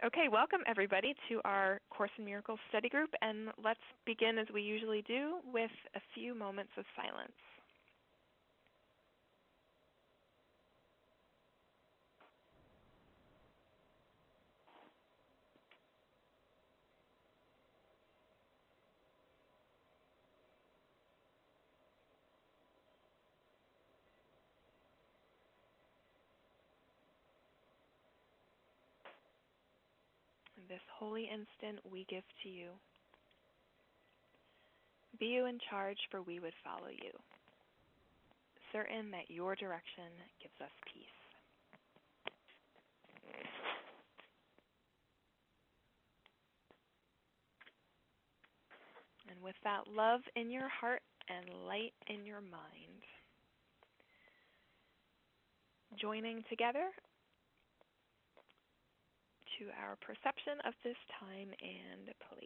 Okay, welcome everybody to our Course in Miracles study group, and let's begin as we usually do with a few moments of silence. This holy instant we give to you. Be you in charge, for we would follow you, certain that your direction gives us peace. And with that love in your heart and light in your mind, joining together to our perception of this time and place.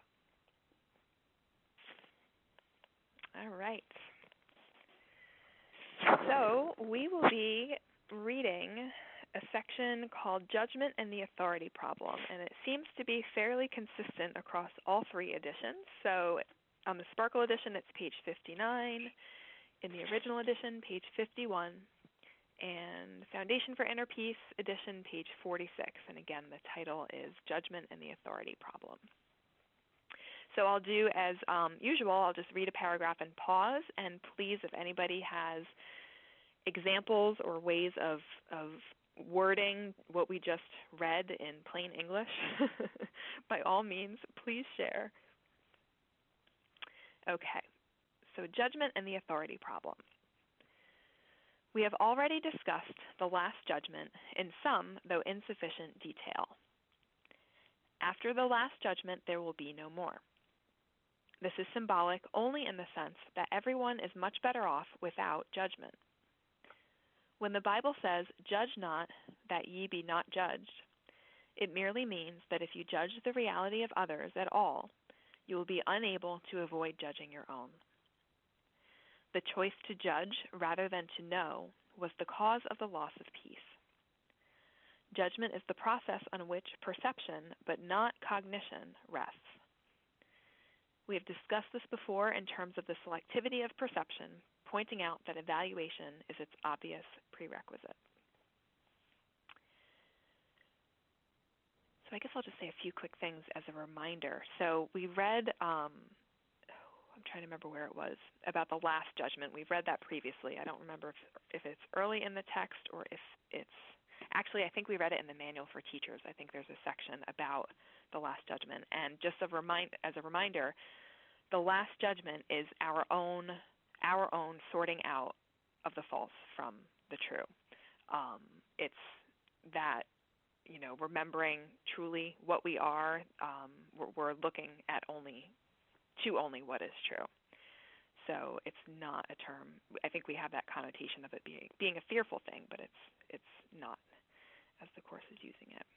All right. So we will be reading a section called Judgment and the Authority Problem, and it seems to be fairly consistent across all three editions. So on the Sparkle edition, it's page 59. In the original edition, page 51. And Foundation for Inner Peace edition, page 46. And again, the title is Judgment and the Authority Problem. So I'll do as usual, I'll just read a paragraph and pause, and please, if anybody has examples or ways of wording what we just read in plain English, by all means, please share. Okay, so Judgment and the Authority Problem. We have already discussed the Last Judgment in some, though insufficient, detail. After the Last Judgment, there will be no more. This is symbolic only in the sense that everyone is much better off without judgment. When the Bible says, "Judge not, that ye be not judged," it merely means that if you judge the reality of others at all, you will be unable to avoid judging your own. The choice to judge rather than to know was the cause of the loss of peace. Judgment is the process on which perception, but not cognition, rests. We have discussed this before in terms of the selectivity of perception, pointing out that evaluation is its obvious prerequisite. So I guess I'll just say a few quick things as a reminder. So we read, I'm trying to remember where it was, about the Last Judgment. We've read that previously. I don't remember if it's early in the text or if it's, actually I think we read it in the Manual for Teachers. I think there's a section about the Last Judgment. And just as a reminder, the Last Judgment is our own sorting out of the false from the true. It's that, remembering truly what we are. We're looking at only what is true. So it's not a term. I think we have that connotation of it being a fearful thing, but it's not, as the Course is using it.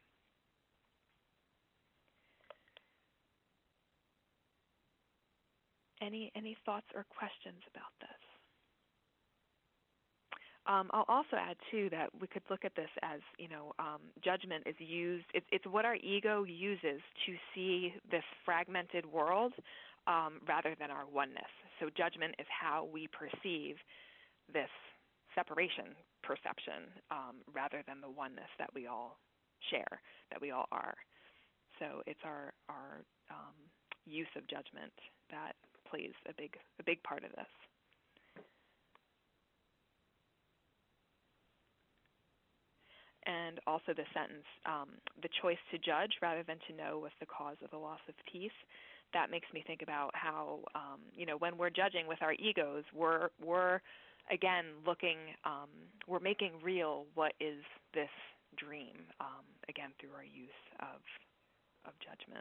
Any thoughts or questions about this? I'll also add, too, that we could look at this as, judgment is used. It's what our ego uses to see this fragmented world rather than our oneness. So judgment is how we perceive this separation perception rather than the oneness that we all share, that we all are. So it's our use of judgment that plays a big part of this. And also the sentence, the choice to judge rather than to know was the cause of the loss of peace. That makes me think about how, when we're judging with our egos, we're again looking, we're making real what is this dream, again through our use of judgment.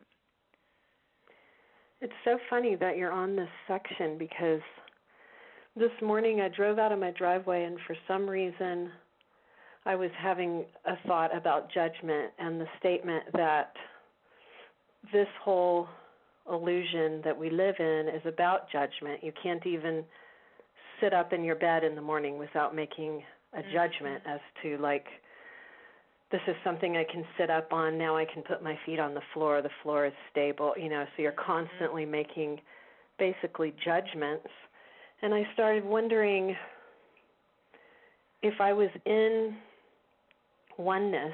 It's so funny that you're on this section, because this morning I drove out of my driveway and for some reason I was having a thought about judgment and the statement that this whole illusion that we live in is about judgment. You can't even sit up in your bed in the morning without making a judgment as to, like, this is something I can sit up on. Now I can put my feet on the floor. The floor is stable, so you're constantly making basically judgments. And I started wondering if I was in oneness,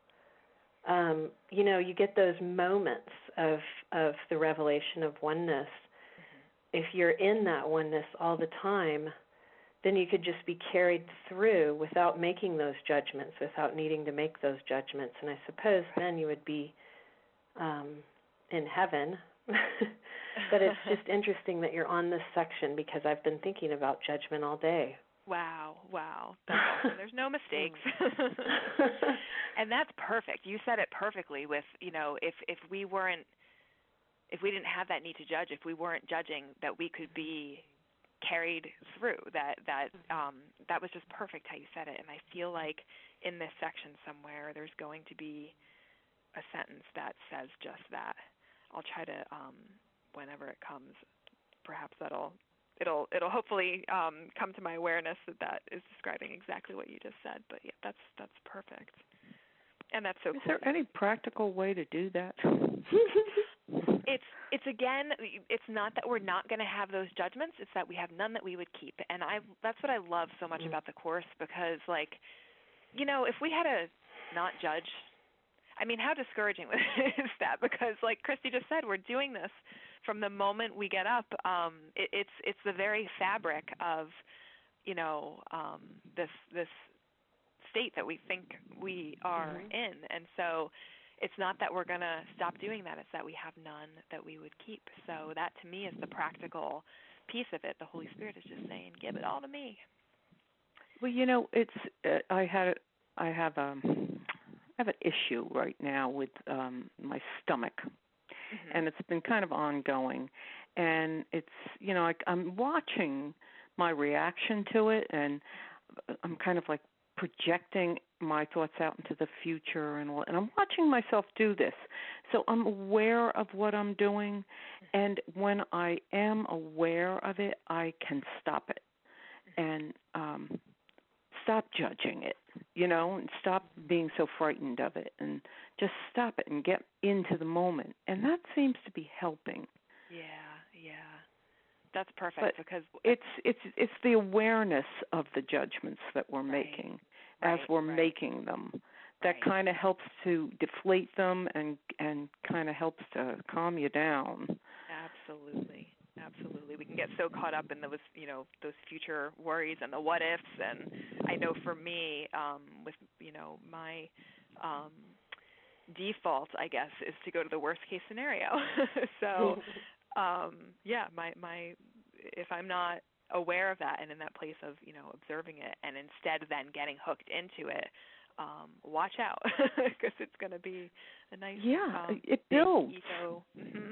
you get those moments of the revelation of oneness. If you're in that oneness all the time, then you could just be carried through without making those judgments, without needing to make those judgments. And I suppose then you would be in heaven. But it's just interesting that you're on this section because I've been thinking about judgment all day. Wow. That's awesome. There's no mistakes. And that's perfect. You said it perfectly with, if we didn't have that need to judge, if we weren't judging, that we could be carried through. That was just perfect how you said it. And I feel like in this section somewhere there's going to be a sentence that says just that. I'll try to whenever it comes, perhaps it'll hopefully come to my awareness that is describing exactly what you just said. But yeah, that's perfect. And that's so cool. Is there any practical way to do that? It's again, it's not that we're not going to have those judgments, it's that we have none that we would keep. And that's what I love so much about the Course, because if we had to not judge, I mean, how discouraging is that? Because like Christy just said, we're doing this from the moment we get up. It's the very fabric of, this state that we think we are in. And so it's not that we're going to stop doing that. It's that we have none that we would keep. So that, to me, is the practical piece of it. The Holy Spirit is just saying, give it all to me. Well, it's I have an issue right now with my stomach, and it's been kind of ongoing. And it's, I'm watching my reaction to it, and I'm kind of like projecting my thoughts out into the future, and I'm watching myself do this. So I'm aware of what I'm doing, and when I am aware of it, I can stop it and stop judging it, and stop being so frightened of it, and just stop it and get into the moment. And that seems to be helping. Yeah. That's perfect, but because it's the awareness of the judgments that we're making as we're making them that kind of helps to deflate them and kind of helps to calm you down. Absolutely. We can get so caught up in those, those future worries and the what ifs. And I know for me, with, my default, I guess, is to go to the worst case scenario. So, my if I'm not aware of that and in that place of, observing it, and instead then getting hooked into it, watch out, because it's going to be a nice it builds. Ego.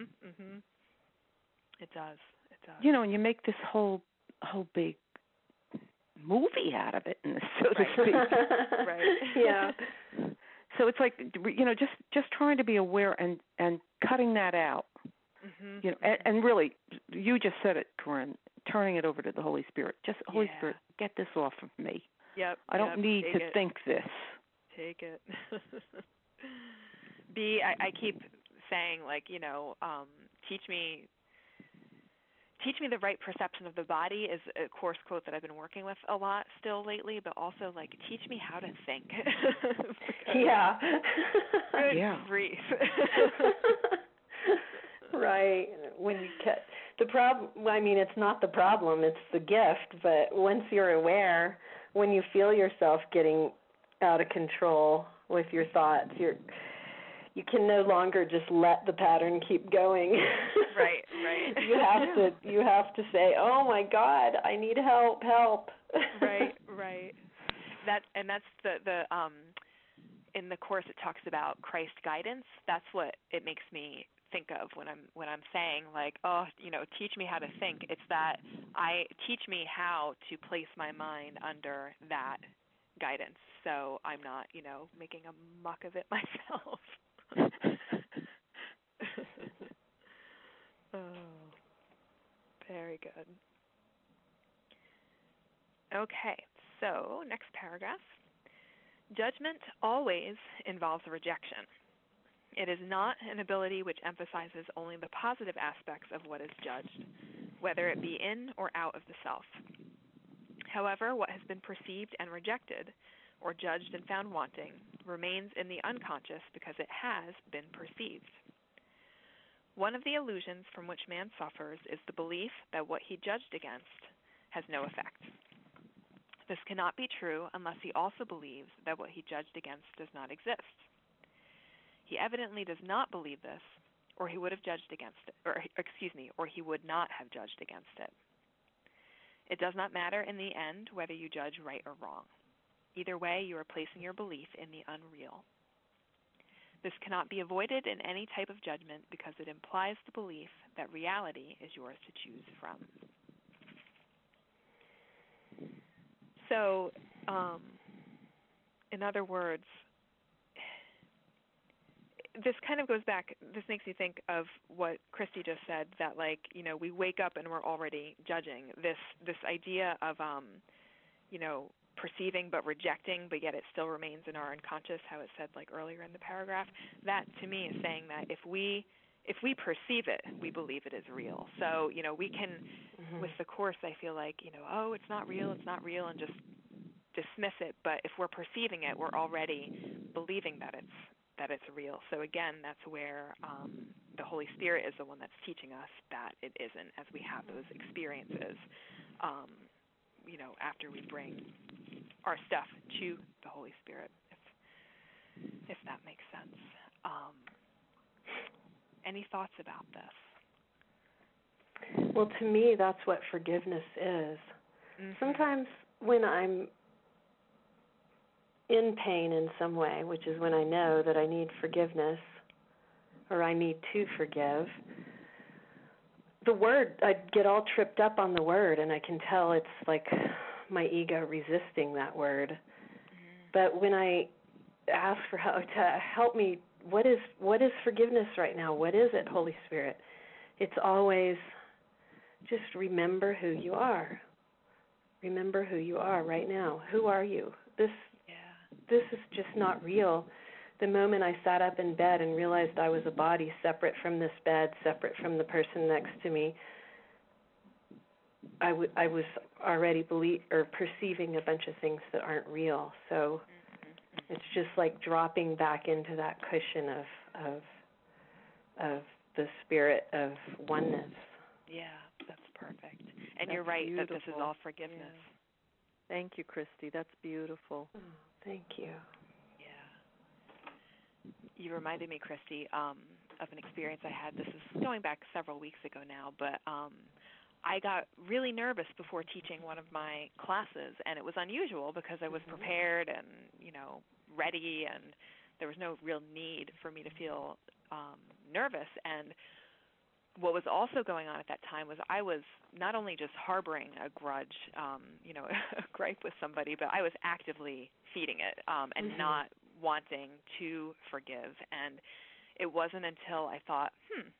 It does. And you make this whole big movie out of it, so to speak. Right. Yeah. So it's like, just trying to be aware and cutting that out. And really, you just said it, Corinne, turning it over to the Holy Spirit. Just, Holy Spirit, get this off of me. Yep. I don't need to think this. Take it. I keep saying, teach me the right perception of the body is a Course quote that I've been working with a lot still lately, but also, teach me how to think. Yeah. Good grief. Right. When you the problem, it's not the problem, it's the gift. But once you're aware, when you feel yourself getting out of control with your thoughts, you can no longer just let the pattern keep going. Right. You have to say, "Oh my God, I need help." Right. That's the in the Course it talks about Christ guidance. That's what it makes me think of when I'm saying teach me how to think. It's that teach me how to place my mind under that guidance, so I'm not making a muck of it myself. Oh, very good. Okay, so next paragraph. Judgment always involves rejection. It is not an ability which emphasizes only the positive aspects of what is judged, whether it be in or out of the self. However, what has been perceived and rejected, or judged and found wanting, remains in the unconscious because it has been perceived. One of the illusions from which man suffers is the belief that what he judged against has no effect. This cannot be true unless he also believes that what he judged against does not exist. He evidently does not believe this, or he would have judged against it, or he would not have judged against it. It does not matter in the end whether you judge right or wrong. Either way, you are placing your belief in the unreal. This cannot be avoided in any type of judgment because it implies the belief that reality is yours to choose from. So, in other words, this kind of goes back, this makes me think of what Christy just said, that we wake up and we're already judging. This idea of, perceiving but rejecting, but yet it still remains in our unconscious, how it said earlier in the paragraph, that to me is saying that if we perceive it, we believe it is real. So, we can, with the Course, I feel like, it's not real, and just dismiss it. But if we're perceiving it, we're already believing that it's real. So again, that's where the Holy Spirit is the one that's teaching us that it isn't, as we have those experiences, after we bring our stuff to the Holy Spirit, if that makes sense. Any thoughts about this? Well, to me, that's what forgiveness is. Mm-hmm. Sometimes when I'm in pain in some way, which is when I know that I need forgiveness or I need to forgive, the word, I get all tripped up on the word, and I can tell it's like my ego resisting that word. Mm-hmm. But when I ask for help to help me, what is forgiveness right now? What is it, Holy Spirit? It's always just remember who you are. Remember who you are right now. Who are you? This is just not real. The moment I sat up in bed and realized I was a body separate from this bed, separate from the person next to me, I was already perceiving a bunch of things that aren't real. So it's just like dropping back into that cushion of the spirit of oneness. Yeah, that's perfect. And you're right, beautiful. That this is all forgiveness. Yeah. Thank you, Christy. That's beautiful. Oh, thank you. You reminded me, Christy, of an experience I had. This is going back several weeks ago now, but I got really nervous before teaching one of my classes, and it was unusual because I was prepared and, ready, and there was no real need for me to feel nervous. And what was also going on at that time was I was not only just harboring a grudge, a gripe with somebody, but I was actively feeding it and not wanting to forgive. And it wasn't until I thought,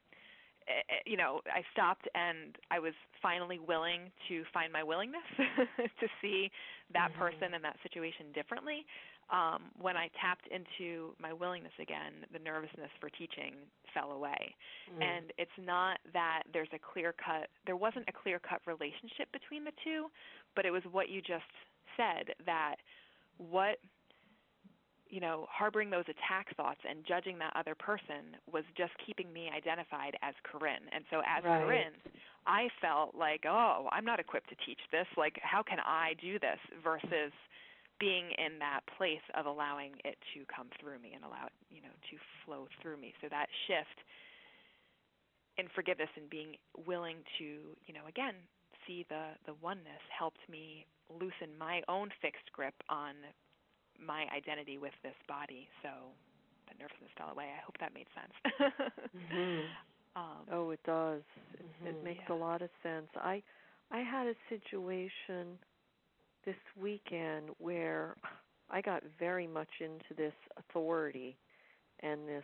I stopped and I was finally willing to find my willingness to see that person and that situation differently. When I tapped into my willingness again, the nervousness for teaching fell away. And it's not that there wasn't a clear-cut relationship between the two, but it was what you just said, that harboring those attack thoughts and judging that other person was just keeping me identified as Corinne. And so as Corinne, I felt like, I'm not equipped to teach this. Like, how can I do this? Versus being in that place of allowing it to come through me and allow it, to flow through me. So that shift in forgiveness and being willing to, again, see the oneness helped me loosen my own fixed grip on my identity with this body. So the nervousness fell away. I hope that made sense. It does. It makes a lot of sense. I had a situation this weekend where I got very much into this authority and this,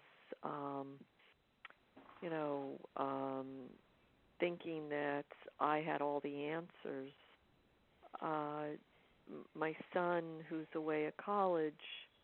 thinking that I had all the answers. My son, who's away at college,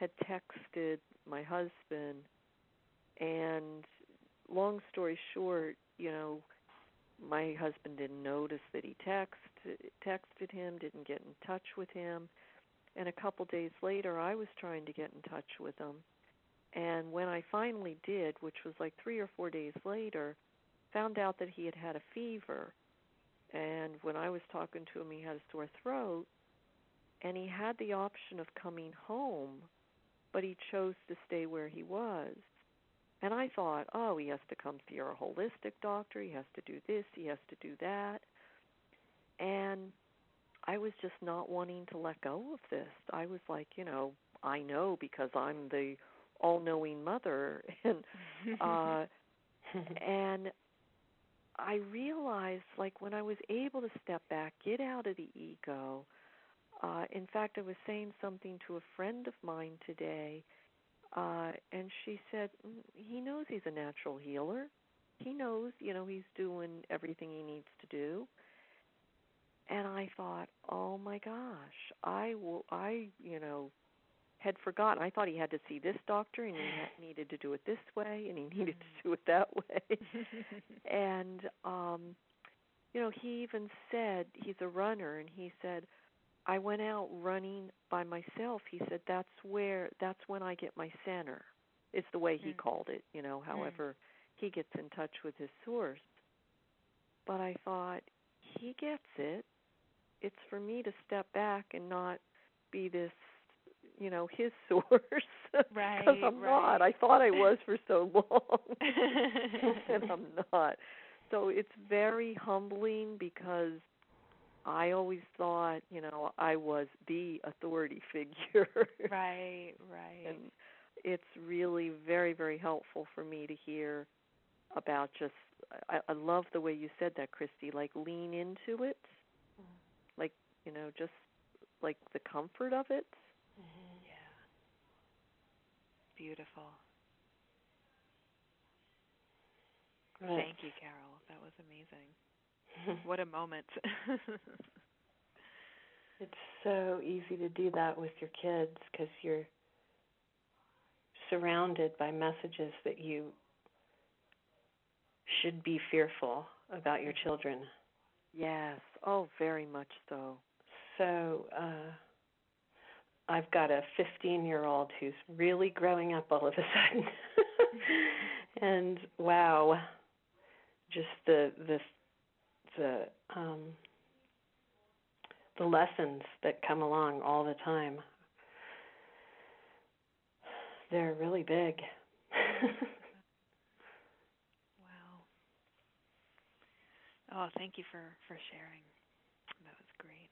had texted my husband, and long story short, my husband didn't notice that he texted him, didn't get in touch with him, and a couple days later I was trying to get in touch with him. And when I finally did, which was like 3 or 4 days later, found out that he had a fever. And when I was talking to him, he had a sore throat, and he had the option of coming home, but he chose to stay where he was. And I thought, oh, he has to come see our holistic doctor, he has to do this, he has to do that. And I was just not wanting to let go of this. I was like, I know because I'm the all-knowing mother. And and I realized, like, when I was able to step back, get out of the ego, in fact, I was saying something to a friend of mine today, and she said, he knows he's a natural healer. He knows, he's doing everything he needs to do. And I thought, oh my gosh, I had forgotten. I thought he had to see this doctor, and he needed to do it this way, and he needed to do it that way. And, he even said, he's a runner, and he said, I went out running by myself. He said, that's when I get my center. It's the way he called it, however he gets in touch with his source. But I thought, he gets it. It's for me to step back and not be this, his source. Right. Because I'm not. I thought I was for so long. And I'm not. So it's very humbling because I always thought, I was the authority figure. Right. And it's really very, very helpful for me to hear about just, I love the way you said that, Christy, like lean into it, like, just like the comfort of it. Yeah. Beautiful. Right. Thank you, Carol. That was amazing. What a moment. It's so easy to do that with your kids because you're surrounded by messages that you should be fearful about your children. Yes. Oh, very much so. So I've got a 15-year-old who's really growing up all of a sudden. And wow, just the lessons that come along all the time. They're really big. Wow. Oh, thank you for sharing. That was great.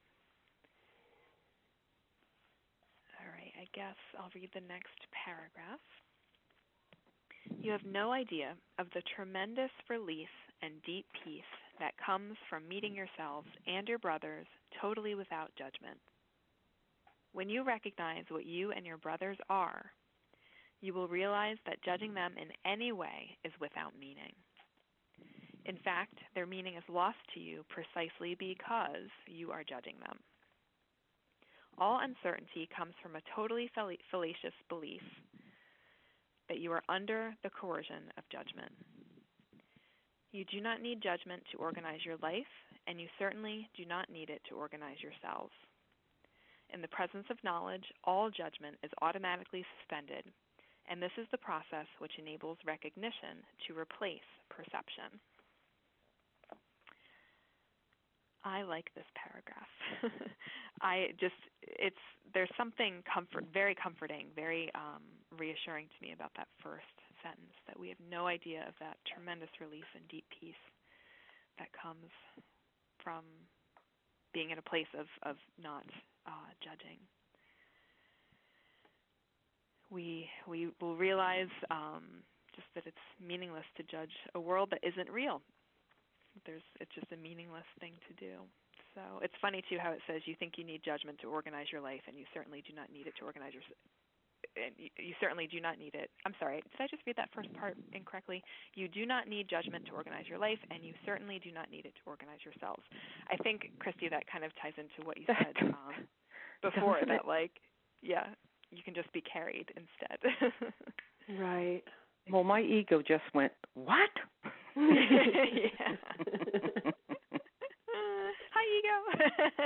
All right, I guess I'll read the next paragraph. You have no idea of the tremendous relief and deep peace that comes from meeting yourselves and your brothers totally without judgment. When you recognize what you and your brothers are, you will realize that judging them in any way is without meaning. In fact, their meaning is lost to you precisely because you are judging them. All uncertainty comes from a totally fallacious belief that you are under the coercion of judgment. You do not need judgment to organize your life, and you certainly do not need it to organize yourselves. In the presence of knowledge, all judgment is automatically suspended, and this is the process which enables recognition to replace perception. I like this paragraph. There's something very comforting, very reassuring to me about that first sentence, that we have no idea of that tremendous relief and deep peace that comes from being in a place of not judging. We will realize just that it's meaningless to judge a world that isn't real. It's just a meaningless thing to do. So it's funny, too, how it says you think you need judgment to organize your life, and you certainly do not need it to organize your. And you certainly do not need it. I'm sorry, did I just read that first part incorrectly? You do not need judgment to organize your life, and you certainly do not need it to organize yourselves. I think, Christy, that kind of ties into what you said before. That, like, yeah. you can just be carried instead. Right. Well, my ego just went, what? Yeah. Hi, ego.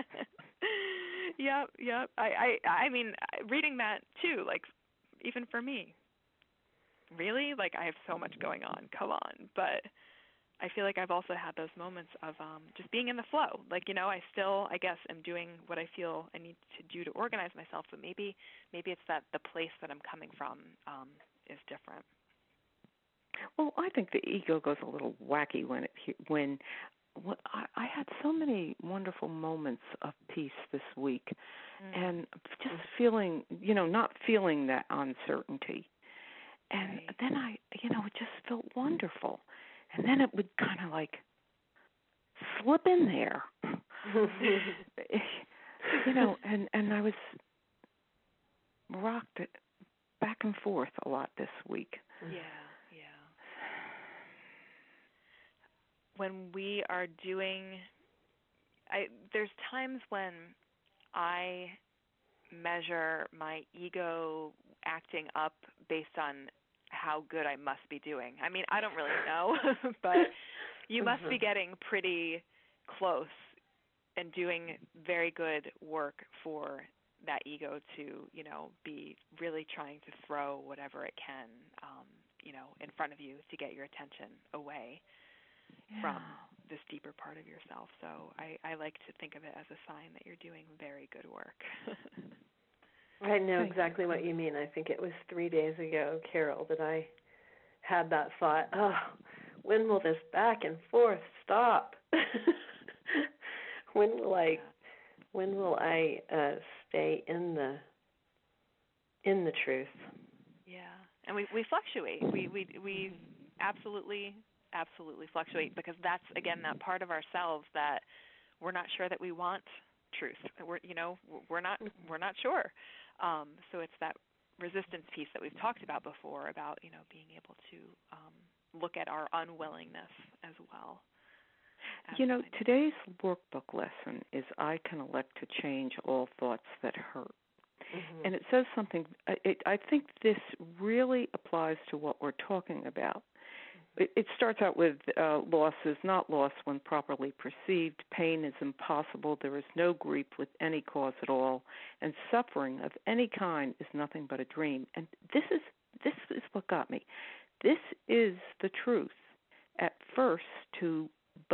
Yep. I mean, reading that too, like, even for me, really, like, I have so much going on. Come on, but I feel like I've also had those moments of just being in the flow. Like, I still, I guess, am doing what I feel I need to do to organize myself, but maybe it's that the place that I'm coming from is different. Well, I think the ego goes a little wacky when I had so many wonderful moments of peace this week, and just feeling, not feeling that uncertainty, and then it just felt wonderful, and then it would kind of like slip in there, and I was rocked back and forth a lot this week. Yeah. When we are doing, there's times when I measure my ego acting up based on how good I must be doing. I mean, I don't really know, but you must be getting pretty close and doing very good work for that ego to, be really trying to throw whatever it can, in front of you to get your attention away from this deeper part of yourself. So I like to think of it as a sign that you're doing very good work. I know exactly what you mean. I think it was 3 days ago, Carol, that I had that thought, when will this back and forth stop? When will I stay in the truth? Yeah. And we fluctuate. We absolutely fluctuate, because that's, again, that part of ourselves that we're not sure that we want truth. We're not sure. So it's that resistance piece that we've talked about before, about being able to look at our unwillingness as well. Today's workbook lesson is I can elect to change all thoughts that hurt. Mm-hmm. And it says something, I think this really applies to what we're talking about. It starts out with loss is not loss when properly perceived. Pain is impossible. There is no grief with any cause at all. And suffering of any kind is nothing but a dream. And this is what got me. This is the truth. At first to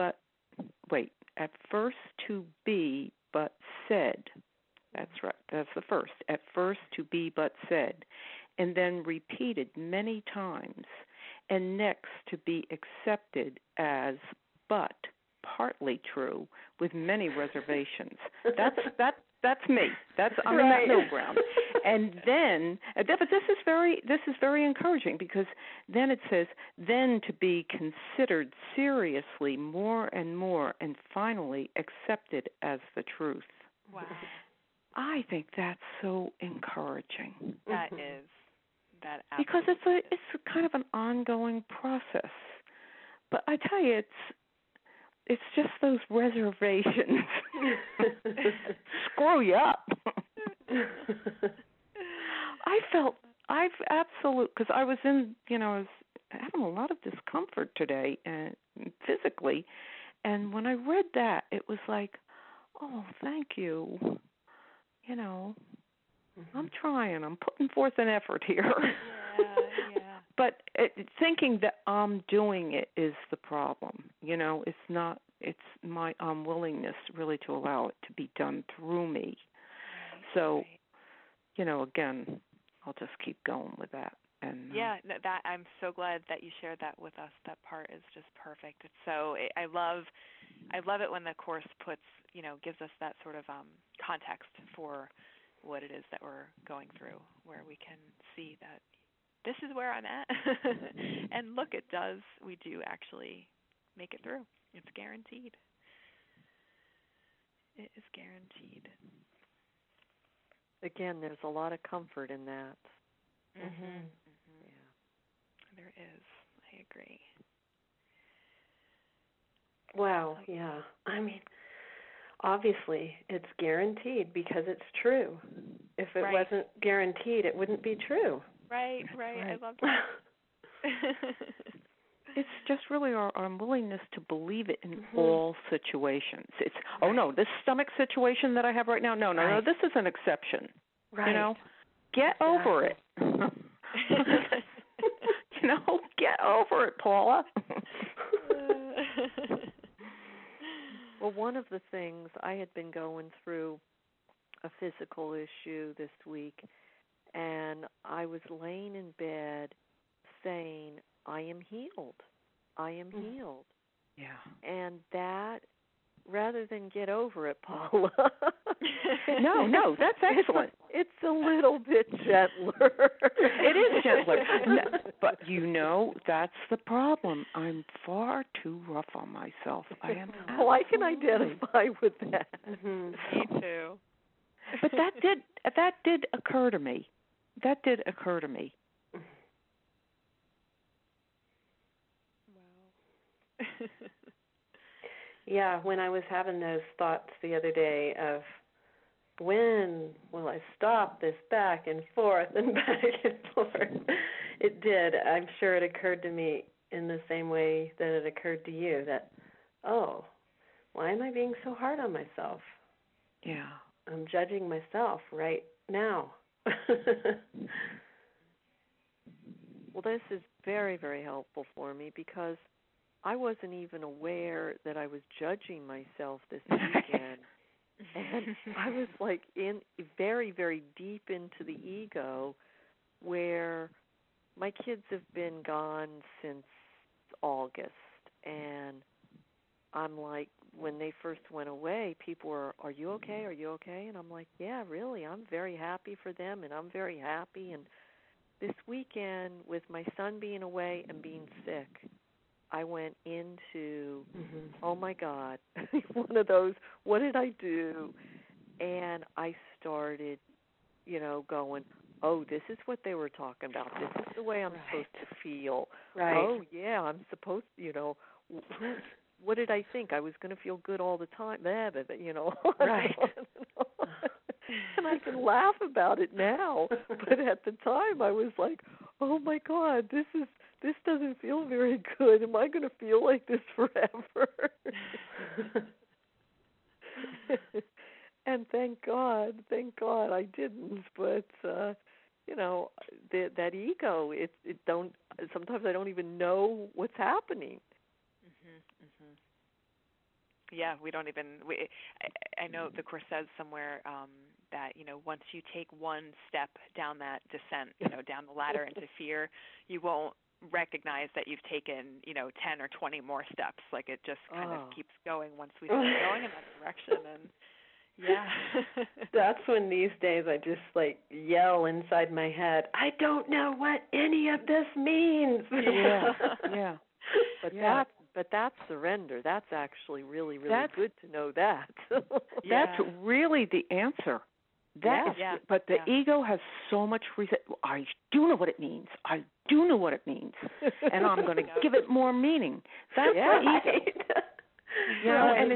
be but said. That's right. That's the first. At first to be but said. And then repeated many times. And next to be accepted as but partly true with many reservations. That's me. I'm in that middle ground. And then, but this is very encouraging, because then it says, then to be considered seriously more and more, and finally accepted as the truth. Wow. I think that's so encouraging. That is. That because it's a kind of an ongoing process. But I tell you, it's just those reservations screw you up. Because I was having a lot of discomfort today, and physically, and when I read that, it was like, oh, thank you, I'm trying. I'm putting forth an effort here. Yeah. But thinking that I'm doing it is the problem. It's not. It's my unwillingness really to allow it to be done through me. So, again, I'll just keep going with that. And that I'm so glad that you shared that with us. That part is just perfect. It's so I love it when the Course gives us that sort of context for what it is that we're going through, where we can see that this is where I'm at. And look, it does. We do actually make it through. It's guaranteed. It is guaranteed. Again, there's a lot of comfort in that. Mhm. Yeah. There is. I agree. Wow, yeah. I mean, obviously it's guaranteed because it's true. If it Right. wasn't guaranteed, it wouldn't be true. Right. right. I love that. It's just really our willingness to believe it in Mhm. all situations. It's, oh Right. no, this stomach situation that I have right now, no, Right. this is an exception. Right. You know, get over it. Get over it, Paula. Well, one of the things, I had been going through a physical issue this week, and I was laying in bed saying, I am healed. I am healed. Yeah. And that, rather than get over it, Paula. No, that's excellent. It's a little bit gentler. It is gentler. But that's the problem. I'm far too rough on myself. I am. Oh, I can identify with that. Mhm. Me too. But that did occur to me. That did occur to me. Wow. Yeah, when I was having those thoughts the other day of when will I stop this back and forth and back and forth, it did. I'm sure it occurred to me in the same way that it occurred to you that, oh, why am I being so hard on myself? Yeah. I'm judging myself right now. Well, this is very, very helpful for me because I wasn't even aware that I was judging myself this weekend. And I was like in very, very deep into the ego where my kids have been gone since August. And I'm like, when they first went away, people were, are you okay? Are you okay? And I'm like, yeah, really, I'm very happy for them and I'm very happy. And this weekend, with my son being away and being sick, I went into, oh my God, one of those, what did I do? And I started, going, oh, this is what they were talking about. This is the way I'm supposed to feel. Right. Oh, yeah, I'm supposed to, what did I think? I was going to feel good all the time. Right. And I can laugh about it now. But at the time, I was like, oh, my God, this doesn't feel very good. Am I going to feel like this forever? And thank God I didn't. But that ego, sometimes I don't even know what's happening. Yeah, we don't even. I know the Course says somewhere that once you take one step down that descent, down the ladder into fear, you won't recognize that you've taken 10 or 20 more steps. Like it just kind of keeps going once we start going in that direction. And yeah, that's when these days I just yell inside my head, I don't know what any of this means. Yeah. But that's surrender. That's actually really, really good to know that. That's really the answer. But the ego has so much I do know what it means. I do know what it means, and I'm going to give it more meaning. That's the ego. And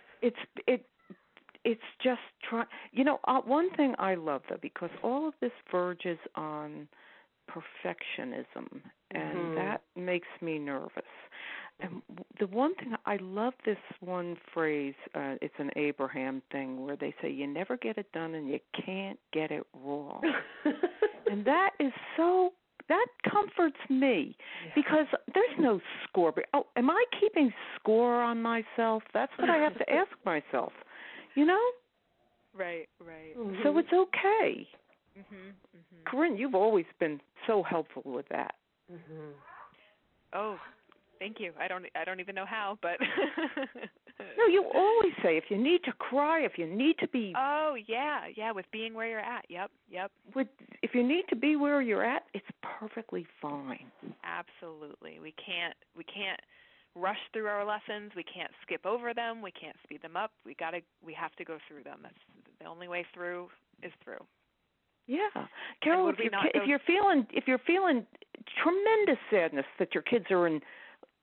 it's just try. One thing I love though, because all of this verges on perfectionism, and that makes me nervous. And the one thing, I love this one phrase, it's an Abraham thing, where they say you never get it done and you can't get it wrong. And that comforts me, because there's no score. Oh, am I keeping score on myself? That's what I have to ask myself, Right. So it's okay. Corinne, you've always been so helpful with that. Oh, thank you. I don't even know how, but no, you always say if you need to cry, if you need to be. Oh yeah, with being where you're at. Yep. If you need to be where you're at, it's perfectly fine. Absolutely. We can't rush through our lessons. We can't skip over them. We can't speed them up. We have to go through them. That's the only way through is through. Yeah, Carol, if you're feeling tremendous sadness that your kids are in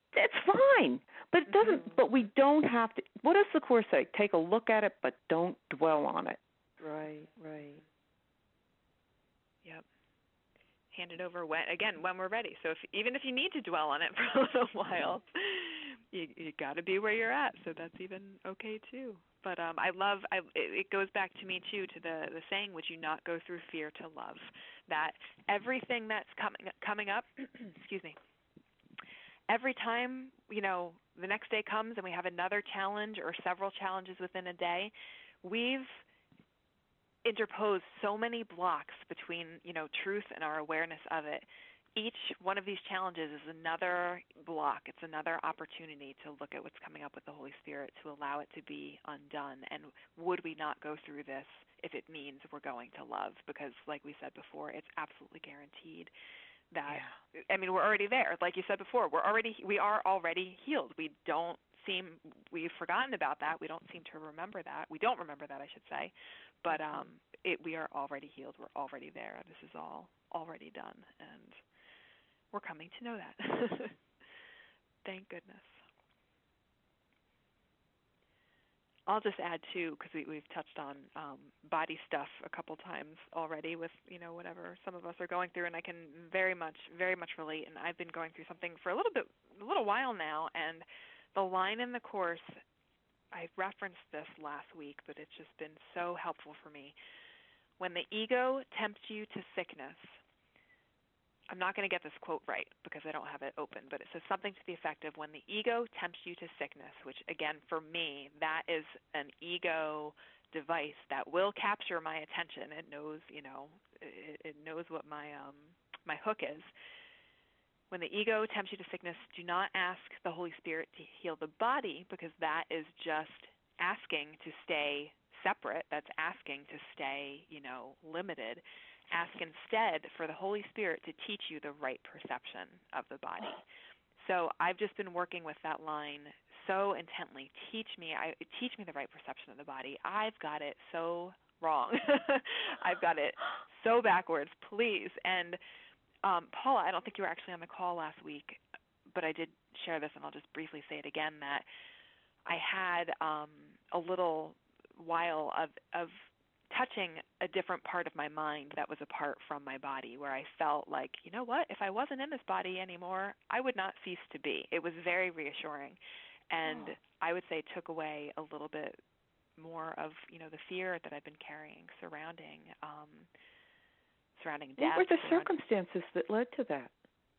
it's fine. But it doesn't. But we don't have to. What does the Course say? Take a look at it, but don't dwell on it. Right. Right. Yep. Hand it over when we're ready. So even if you need to dwell on it for a little while, you got to be where you're at. So that's even okay too. But it goes back to me too, to the saying, would you not go through fear to love? That everything that's coming up, excuse me, every time, the next day comes and we have another challenge or several challenges within a day, we've interposed so many blocks between, truth and our awareness of it. Each one of these challenges is another block. It's another opportunity to look at what's coming up with the Holy Spirit, to allow it to be undone. And would we not go through this if it means we're going to love? Because like we said before, it's absolutely guaranteed that, we're already there. Like you said before, we are already healed. We've forgotten about that. We don't seem to remember that. We don't remember that, I should say. But we are already healed. We're already there. This is all already done, and we're coming to know that. Thank goodness. I'll just add too, because we've touched on body stuff a couple times already with whatever some of us are going through, and I can very much relate. And I've been going through something for a little while now, and the line in the Course, I referenced this last week, but it's just been so helpful for me. When the ego tempts you to sickness, I'm not going to get this quote right because I don't have it open, but it says something to the effect of, when the ego tempts you to sickness, which again for me, that is an ego device that will capture my attention. It knows, it knows what my hook is. When the ego tempts you to sickness, do not ask the Holy Spirit to heal the body, because that is just asking to stay separate. That's asking to stay, limited. Ask instead for the Holy Spirit to teach you the right perception of the body. So I've just been working with that line so intently. Teach me the right perception of the body. I've got it so wrong. I've got it so backwards, please. And Paula, I don't think you were actually on the call last week, but I did share this, and I'll just briefly say it again, that I had a little while of touching a different part of my mind that was apart from my body, where I felt like, you know what, if I wasn't in this body anymore, I would not cease to be. It was very reassuring, and I would say took away a little bit more of, the fear that I've been carrying surrounding death. What were the circumstances that led to that?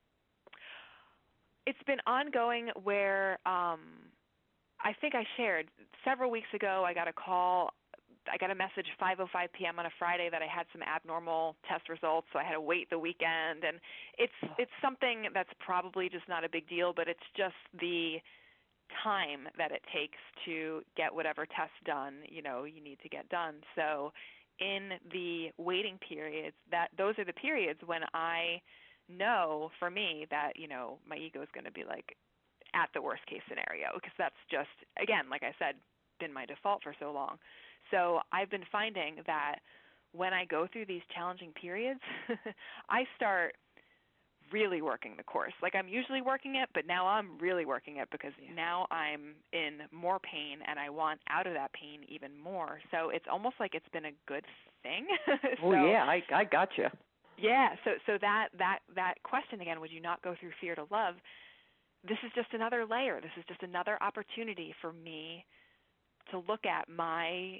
It's been ongoing where I think I shared several weeks ago, I got a message 5:05 p.m. on a Friday that I had some abnormal test results, so I had to wait the weekend. And it's something that's probably just not a big deal, but it's just the time that it takes to get whatever test done, you need to get done. So in the waiting periods, those are the periods when I know for me that, my ego is going to be like at the worst case scenario, because that's just, again, like I said, been my default for so long. So I've been finding that when I go through these challenging periods, I start really working the Course. Like, I'm usually working it, but now I'm really working it, because now I'm in more pain and I want out of that pain even more. So it's almost like it's been a good thing. I gotcha. Yeah, so that question again, would you not go through fear to love? This is just another layer. This is just another opportunity for me to look at my,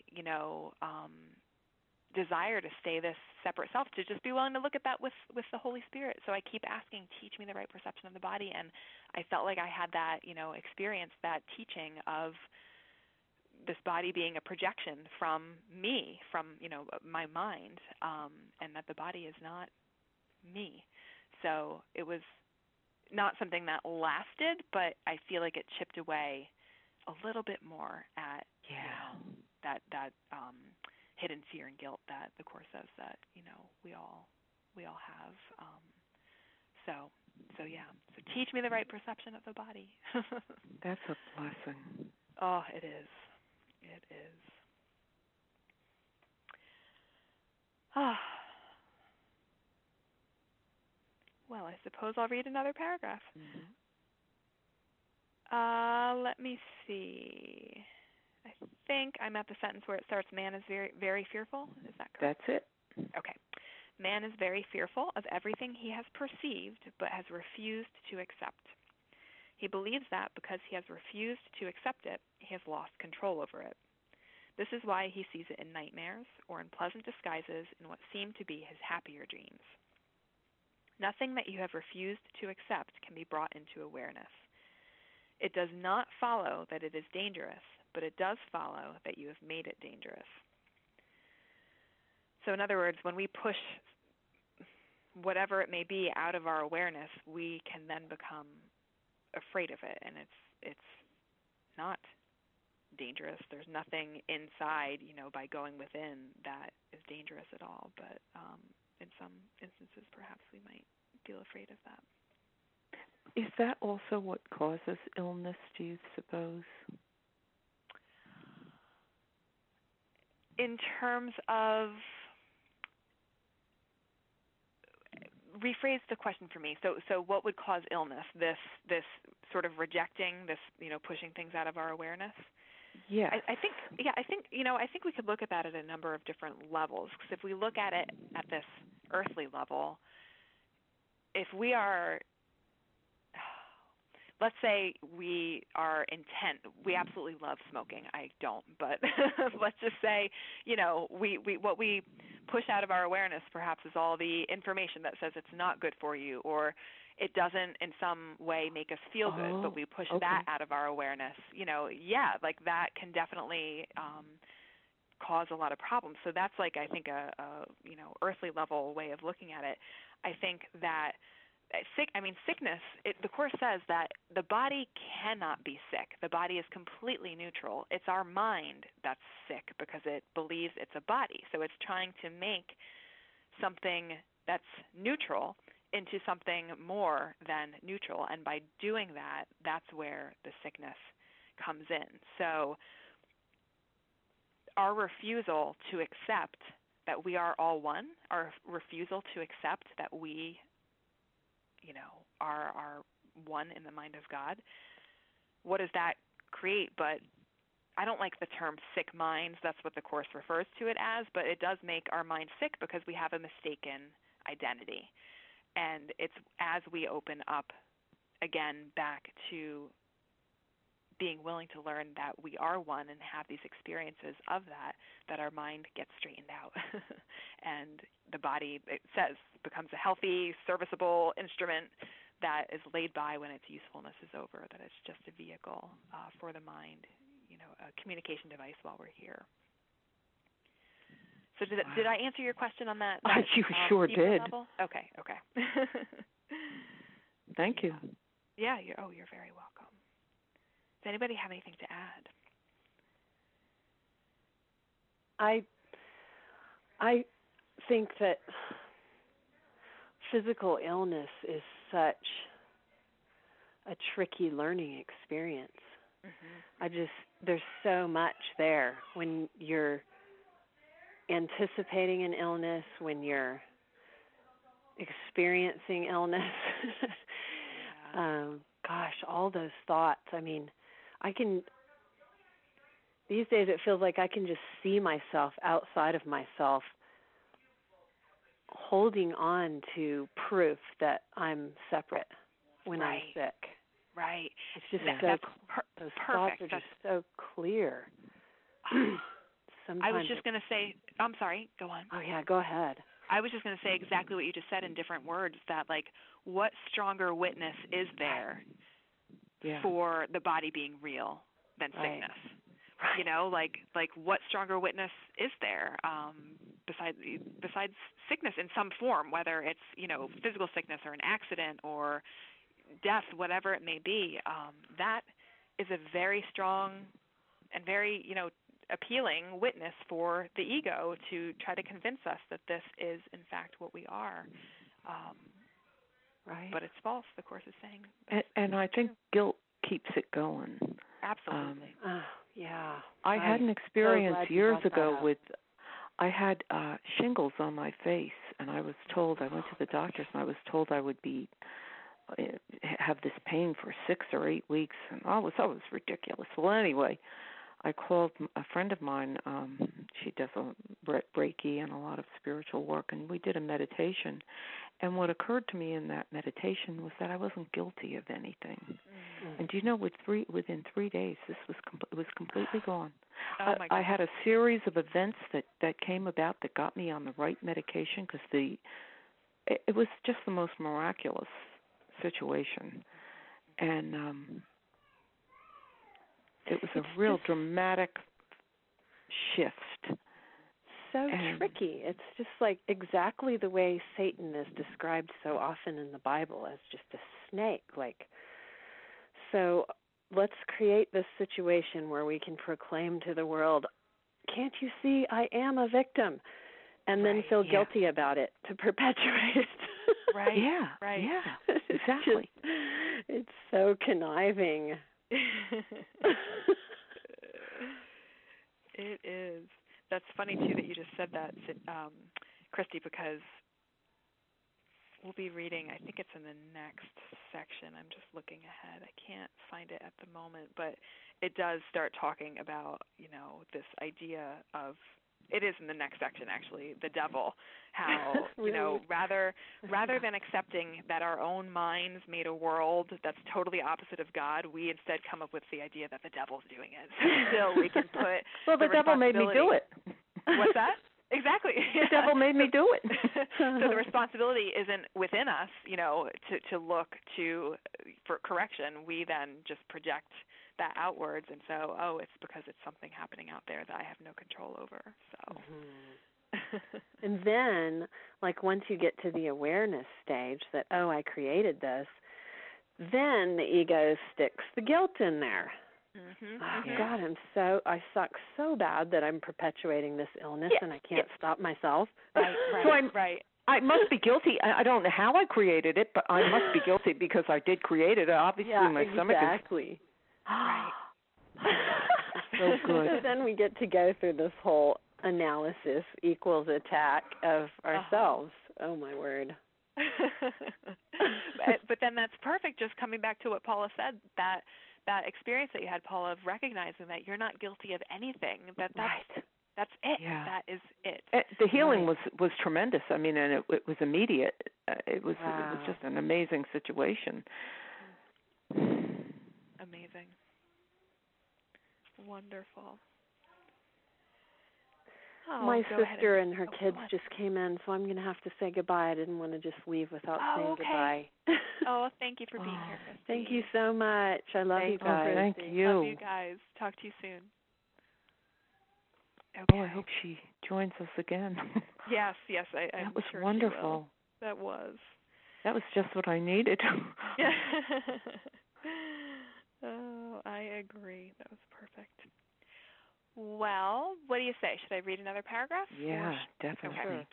desire to stay this separate self, to just be willing to look at that with the Holy Spirit. So I keep asking, teach me the right perception of the body. And I felt like I had that, experience, that teaching of this body being a projection from me, from, my mind, and that the body is not me. So it was not something that lasted, but I feel like it chipped away a little bit more at that hidden fear and guilt that the Course says that we all have. So teach me the right perception of the body. That's a blessing. Oh, it is. It is. Ah. Well, I suppose I'll read another paragraph. Mm-hmm. let me see. I think I'm at the sentence where it starts, man is very, very fearful. Is that correct? That's it. Okay. Man is very fearful of everything he has perceived but has refused to accept. He believes that because he has refused to accept it, he has lost control over it. This is why he sees it in nightmares or in pleasant disguises in what seem to be his happier dreams. Nothing that you have refused to accept can be brought into awareness. It does not follow that it is dangerous, but it does follow that you have made it dangerous. So in other words, when we push whatever it may be out of our awareness, we can then become afraid of it, and it's not dangerous. There's nothing inside, by going within that is dangerous at all, but in some instances perhaps we might feel afraid of that. Is that also what causes illness, do you suppose? In terms of, rephrase the question for me. So what would cause illness? This sort of rejecting, this, pushing things out of our awareness? Yeah. I think we could look at that at a number of different levels. Because if we look at it at this earthly level, if we are, let's say we are intent, we absolutely love smoking. I don't, but let's just say, we what we push out of our awareness perhaps is all the information that says it's not good for you, or it doesn't in some way make us feel good, but we push that out of our awareness. Like that can definitely cause a lot of problems. So that's like, I think, a earthly level way of looking at it. I think that sickness, the Course says that the body cannot be sick. The body is completely neutral. It's our mind that's sick because it believes it's a body. So it's trying to make something that's neutral into something more than neutral. And by doing that, that's where the sickness comes in. So our refusal to accept that we are all one, our refusal to accept that we are one in the mind of God, what does that create? But I don't like the term sick minds. That's what the Course refers to it as, but it does make our mind sick because we have a mistaken identity. And it's as we open up, again, back to being willing to learn that we are one and have these experiences of that our mind gets straightened out. And the body, it says, becomes a healthy, serviceable instrument that is laid by when its usefulness is over, that it's just a vehicle for the mind, a communication device while we're here. So did I answer your question on that You sure did. Level? Okay. Thank you. Yeah, you're very welcome. Does anybody have anything to add? I think that physical illness is such a tricky learning experience. Mm-hmm. There's so much there when you're anticipating an illness, when you're experiencing illness. Gosh, all those thoughts. These days it feels like I can just see myself outside of myself holding on to proof that I'm separate when I'm sick. Right. It's just those perfect. thoughts are just so clear. Sometimes I was just going to say, I'm sorry, go on. Oh, yeah, go ahead. I was just going to say exactly what you just said in different words, that what stronger witness is there for the body being real than sickness? Right. What stronger witness is there besides sickness in some form, whether it's, physical sickness or an accident or death, whatever it may be. That is a very strong and very, appealing witness for the ego to try to convince us that this is, in fact, what we are. Right. But it's false, the Course is saying. And I think guilt keeps it going. Absolutely. Yeah. I had an experience years ago I had shingles on my face, and I went to the doctors, and I was told I would be have this pain for 6 or 8 weeks, and all was ridiculous. Well, anyway, I called a friend of mine. She does a Reiki and a lot of spiritual work, and we did a meditation. And what occurred to me in that meditation was that I wasn't guilty of anything. Mm-hmm. And do you know, within 3 days, it was completely gone. Oh my God. I had a series of events that came about that got me on the right medication, because it was just the most miraculous situation, and it was a real dramatic shift. So tricky. It's just like exactly the way Satan is described so often in the Bible, as just a snake. Like, so let's create this situation where we can proclaim to the world, "Can't you see I am a victim?" And then feel guilty about it to perpetuate it. Right. Yeah. Right. Yeah. Exactly. It's so conniving. It is. That's funny too that you just said that, Christy, because we'll be reading, I think it's in the next section. I'm just looking ahead. I can't find it at the moment, but it does start talking about, this idea of, it is in the next section actually, the devil, how, rather than accepting that our own minds made a world that's totally opposite of God, we instead come up with the idea that the devil's doing it. So still we can put the devil made me do it. What's that? Exactly. The devil made me do it. So the responsibility isn't within us, to look for correction. We then just project that outwards, and so, it's because it's something happening out there that I have no control over. So. Mm-hmm. And then, like, once you get to the awareness stage that, I created this, then the ego sticks the guilt in there. Mm-hmm. Oh, God, I suck so bad that I'm perpetuating this illness and I can't stop myself. Right. I must be guilty. I don't know how I created it, but I must be guilty because I did create it. Obviously, my stomach is... Exactly. Right. So good. So then we get to go through this whole analysis equals attack of ourselves. Oh, my word. But then that's perfect, just coming back to what Paula said, that experience that you had, Paula, of recognizing that you're not guilty of anything, that's it. Yeah. That is it. The healing was tremendous. I mean, and it was immediate. It was just an amazing situation. Amazing. Wonderful. My sister and her kids just came in, so I'm going to have to say goodbye. I didn't want to just leave without saying goodbye. Thank you for being here, Christy. Thank you so much. I love you guys. Thank you. Love you guys. Talk to you soon. Okay. I hope she joins us again. Yes, that was sure wonderful. That was. That was just what I needed. I agree. That was perfect. Well, what do you say? Should I read another paragraph? Yeah, definitely. Okay.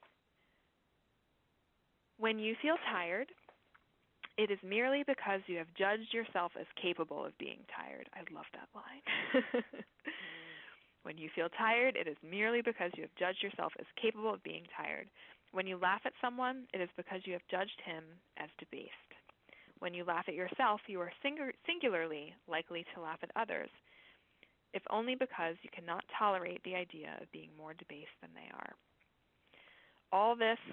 When you feel tired, it is merely because you have judged yourself as capable of being tired. I love that line. When you feel tired, it is merely because you have judged yourself as capable of being tired. When you laugh at someone, it is because you have judged him as debased. When you laugh at yourself, you are singularly likely to laugh at others, if only because you cannot tolerate the idea of being more debased than they are. All of this,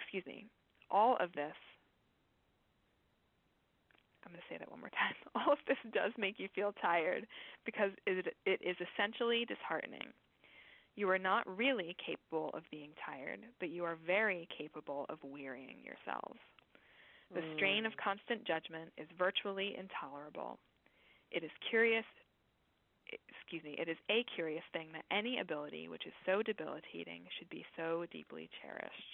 I'm going to say that one more time. All of this does make you feel tired because it is essentially disheartening. You are not really capable of being tired, but you are very capable of wearying yourselves. The strain of constant judgment is virtually intolerable. It is a curious thing that any ability which is so debilitating should be so deeply cherished.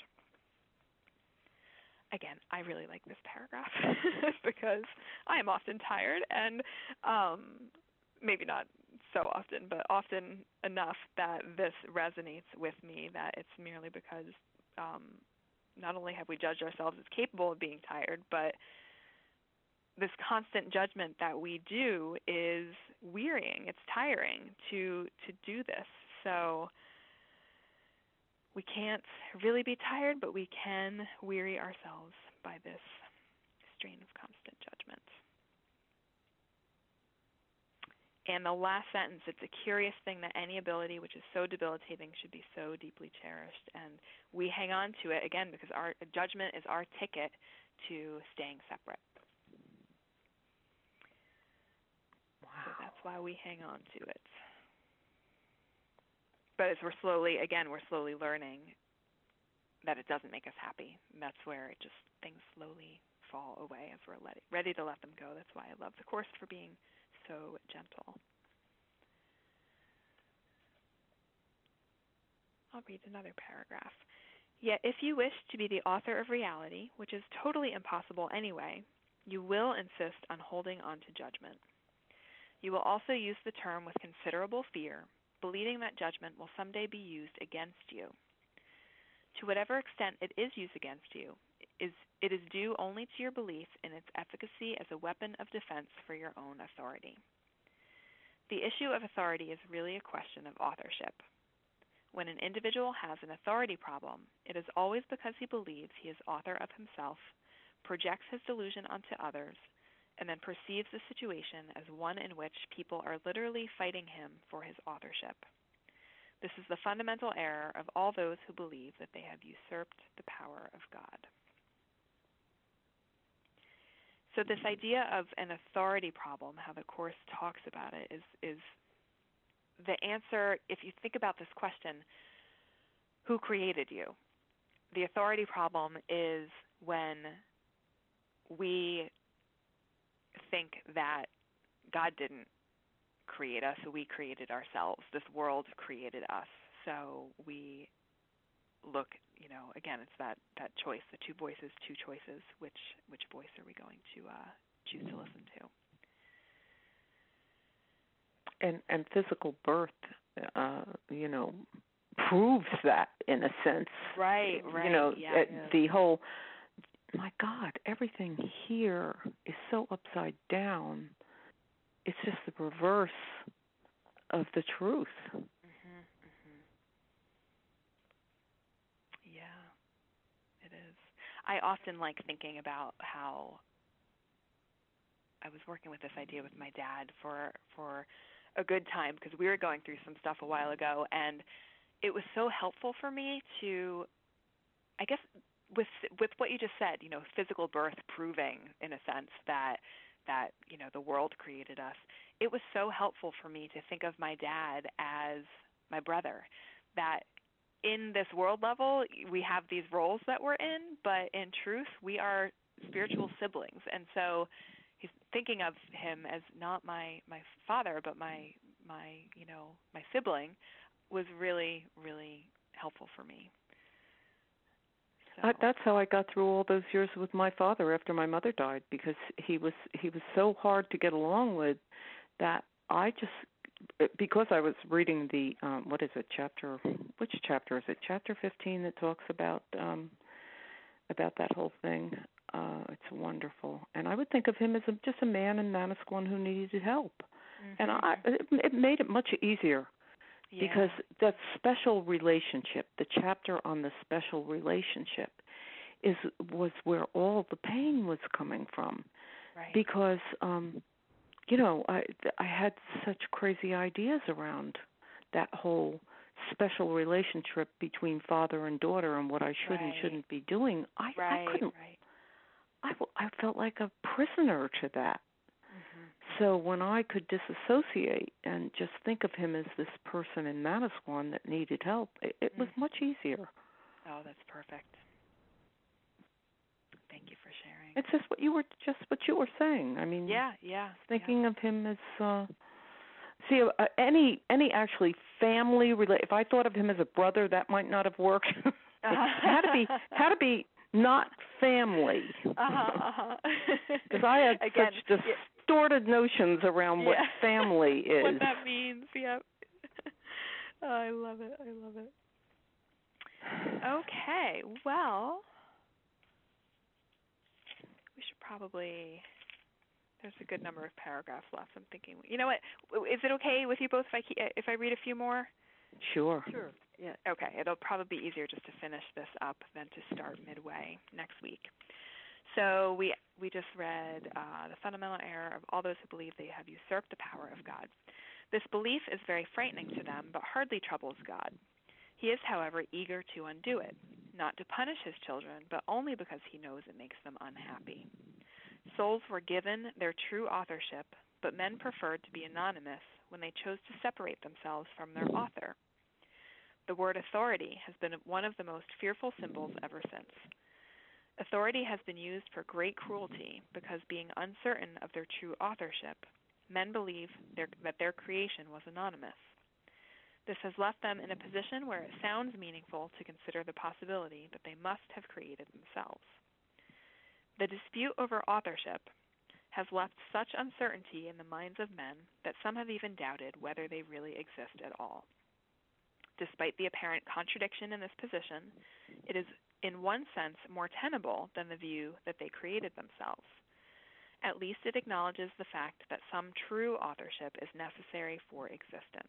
Again, I really like this paragraph because I am often tired, and maybe not so often, but often enough that this resonates with me, that it's merely because not only have we judged ourselves as capable of being tired, but this constant judgment that we do is wearying. It's tiring to do this. So we can't really be tired, but we can weary ourselves by this strain of constant judgment. And the last sentence, it's a curious thing that any ability which is so debilitating should be so deeply cherished. And we hang on to it, again, because our judgment is our ticket to staying separate. Wow. So that's why we hang on to it. But as we're slowly learning that it doesn't make us happy. And that's where it just, things slowly fall away as we're ready to let them go. That's why I love the Course for being so gentle. I'll read another paragraph. Yet if you wish to be the author of reality, which is totally impossible anyway, you will insist on holding on to judgment. You will also use the term with considerable fear, believing that judgment will someday be used against you. To whatever extent it is used against you, it is due only to your belief in its efficacy as a weapon of defense for your own authority. The issue of authority is really a question of authorship. When an individual has an authority problem, it is always because he believes he is author of himself, projects his delusion onto others, and then perceives the situation as one in which people are literally fighting him for his authorship. This is the fundamental error of all those who believe that they have usurped the power of God. So this idea of an authority problem, how the Course talks about it, is the answer, if you think about this question, who created you? The authority problem is when we think that God didn't create us, so we created ourselves. This world created us. So we look, again, it's that choice, the two voices, two choices. Which voice are we going to choose to listen to? And physical birth, proves that in a sense. Right. Yeah. The whole, my God, everything here is so upside down. It's just the reverse of the truth. Yeah, it is. I often like thinking about how I was working with this idea with my dad for a good time, because we were going through some stuff a while ago, and it was so helpful for me to, I guess, with what you just said, physical birth proving, in a sense, that the world created us. It was so helpful for me to think of my dad as my brother, that in this world level, we have these roles that we're in, but in truth, we are spiritual siblings. And so he's thinking of him as not my father, but my sibling, was really, really helpful for me. So. That's how I got through all those years with my father after my mother died, because he was so hard to get along with that I just, because I was reading the which chapter is it? Chapter 15 that talks about that whole thing. It's wonderful, and I would think of him as just a man in Manasquan who needed help, and it made it much easier. Yeah. Because that special relationship, the chapter on the special relationship, was where all the pain was coming from. Right. Because, I had such crazy ideas around that whole special relationship between father and daughter and what I should and shouldn't be doing. I couldn't. Right. I felt like a prisoner to that. So when I could disassociate and just think of him as this person in Manasquan that needed help, it was much easier. Oh, that's perfect. Thank you for sharing. It's just what you were saying. I mean, thinking of him as any actually family relate. If I thought of him as a brother, that might not have worked. Had to be not family. Because I had such distorted notions around what family is. What that means, yep. Oh, I love it. Okay, well, we should probably, there's a good number of paragraphs left. I'm thinking, you know what, is it okay with you both if I read a few more? Sure. Yeah. Okay, it'll probably be easier just to finish this up than to start midway next week. So we just read the fundamental error of all those who believe they have usurped the power of God. This belief is very frightening to them, but hardly troubles God. He is, however, eager to undo it, not to punish his children, but only because he knows it makes them unhappy. Souls were given their true authorship, but men preferred to be anonymous when they chose to separate themselves from their author. The word authority has been one of the most fearful symbols ever since. Authority has been used for great cruelty because, being uncertain of their true authorship, men believe that their creation was anonymous. This has left them in a position where it sounds meaningful to consider the possibility that they must have created themselves. The dispute over authorship has left such uncertainty in the minds of men that some have even doubted whether they really exist at all. Despite the apparent contradiction in this position, it is in one sense more tenable than the view that they created themselves. At least it acknowledges the fact that some true authorship is necessary for existence.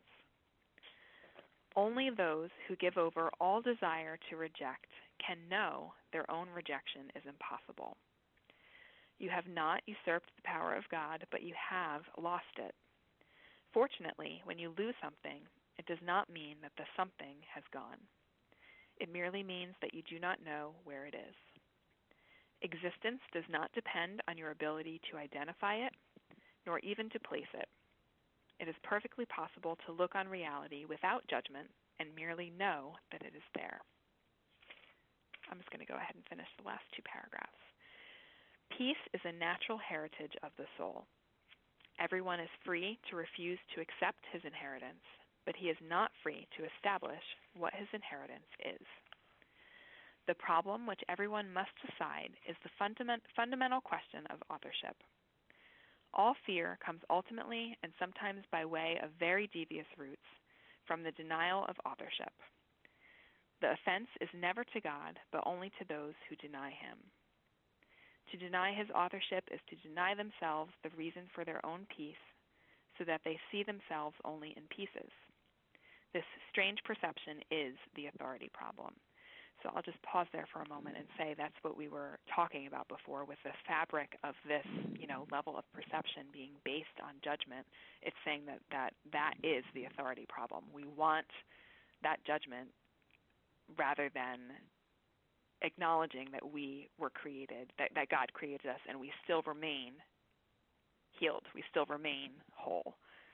Only those who give over all desire to reject can know their own rejection is impossible. You have not usurped the power of God, but you have lost it. Fortunately, when you lose something, it does not mean that the something has gone. It merely means that you do not know where it is. Existence does not depend on your ability to identify it, nor even to place it. It is perfectly possible to look on reality without judgment and merely know that it is there. I'm just going to go ahead and finish the last two paragraphs. Peace is a natural heritage of the soul. Everyone is free to refuse to accept his inheritance, but he is not free to establish what his inheritance is. The problem which everyone must decide is the fundamental question of authorship. All fear comes ultimately and sometimes by way of very devious routes from the denial of authorship. The offense is never to God, but only to those who deny him. To deny his authorship is to deny themselves the reason for their own peace, so that they see themselves only in pieces. This strange perception is the authority problem. So I'll just pause there for a moment and say that's what we were talking about before with the fabric of this, level of perception being based on judgment. It's saying that is the authority problem. We want that judgment rather than acknowledging that we were created, that God created us, and we still remain healed. We still remain whole.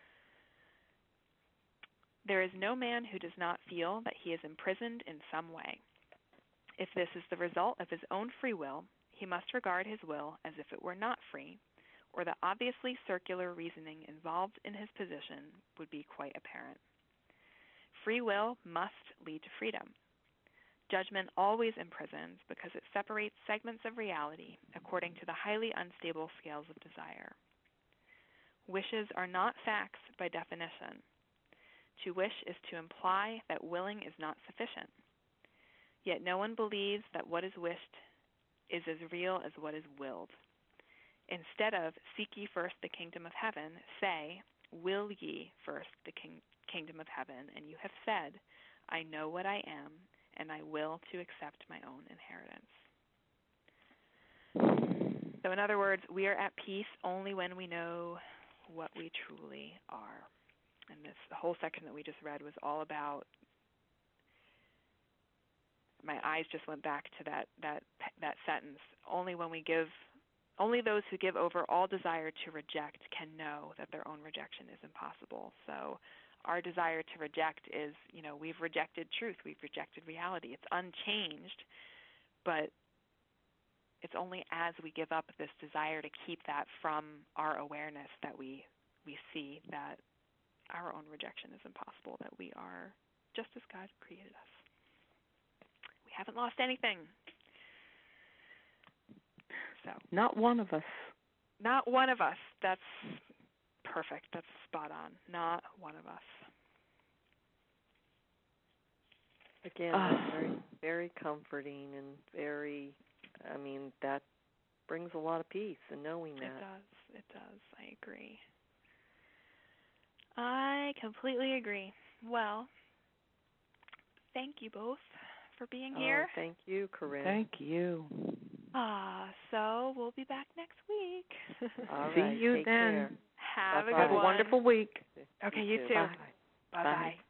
There is no man who does not feel that he is imprisoned in some way. If this is the result of his own free will, he must regard his will as if it were not free, or the obviously circular reasoning involved in his position would be quite apparent. Free will must lead to freedom. Judgment always imprisons because it separates segments of reality according to the highly unstable scales of desire. Wishes are not facts by definition. To wish is to imply that willing is not sufficient. Yet no one believes that what is wished is as real as what is willed. Instead of, seek ye first the kingdom of heaven, say, will ye first the kingdom of heaven, and you have said, I know what I am, and I will to accept my own inheritance. So in other words, we are at peace only when we know what we truly are. And this whole section that we just read was all about, my eyes just went back to that sentence. Only those who give over all desire to reject can know that their own rejection is impossible. So our desire to reject is, we've rejected truth, we've rejected reality. It's unchanged, but it's only as we give up this desire to keep that from our awareness that we see that our own rejection is impossible, that we are just as God created us. We haven't lost anything. So not one of us. Not one of us. That's perfect. That's spot on. Not one of us. Again, that's very, very comforting and very, that brings a lot of peace in knowing that. It does. I agree. I completely agree. Well, thank you both for being here. Thank you, Corinne. Thank you. So we'll be back next week. All See right, you take then. care. Have Bye-bye. a good Have a one. wonderful week. Okay, you too. Bye. Bye-bye.